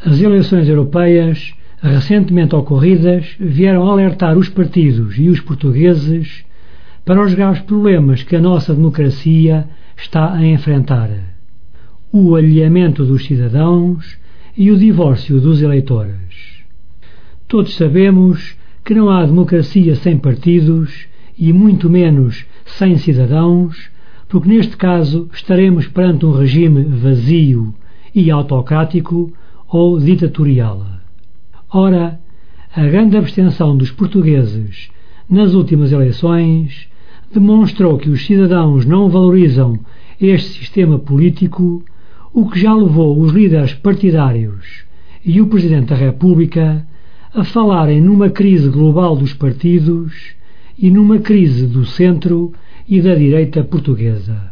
As eleições europeias recentemente ocorridas vieram alertar os partidos e os portugueses para os graves problemas que a nossa democracia está a enfrentar: o alheamento dos cidadãos e o divórcio dos eleitores. Todos sabemos que não há democracia sem partidos e muito menos sem cidadãos, porque neste caso estaremos perante um regime vazio e autocrático ou ditatorial. Ora, a grande abstenção dos portugueses nas últimas eleições demonstrou que os cidadãos não valorizam este sistema político, o que já levou os líderes partidários e o Presidente da República a falarem numa crise global dos partidos e numa crise do centro e da direita portuguesa.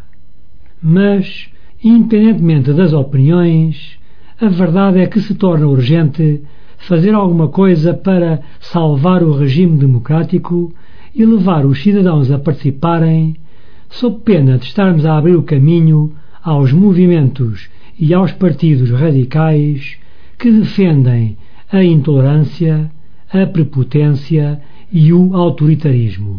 Mas, independentemente das opiniões, a verdade é que se torna urgente fazer alguma coisa para salvar o regime democrático e levar os cidadãos a participarem, sob pena de estarmos a abrir o caminho aos movimentos e aos partidos radicais que defendem a intolerância, a prepotência e o autoritarismo.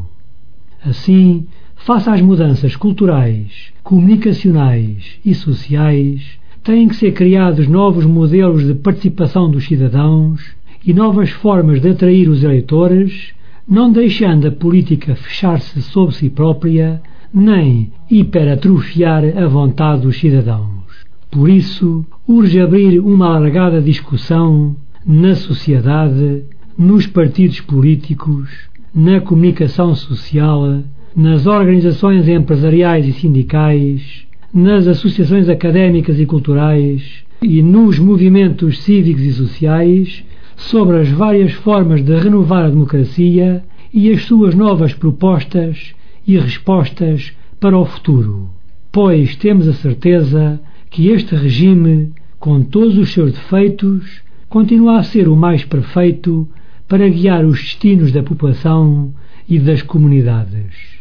Assim, face às mudanças culturais, comunicacionais e sociais, têm que ser criados novos modelos de participação dos cidadãos e novas formas de atrair os eleitores, não deixando a política fechar-se sobre si própria, nem hiperatrofiar a vontade dos cidadãos. Por isso, urge abrir uma alargada discussão na sociedade, nos partidos políticos, na comunicação social, nas organizações empresariais e sindicais, nas associações académicas e culturais e nos movimentos cívicos e sociais sobre as várias formas de renovar a democracia e as suas novas propostas e respostas para o futuro. Pois temos a certeza que este regime, com todos os seus defeitos, continua a ser o mais perfeito para guiar os destinos da população e das comunidades.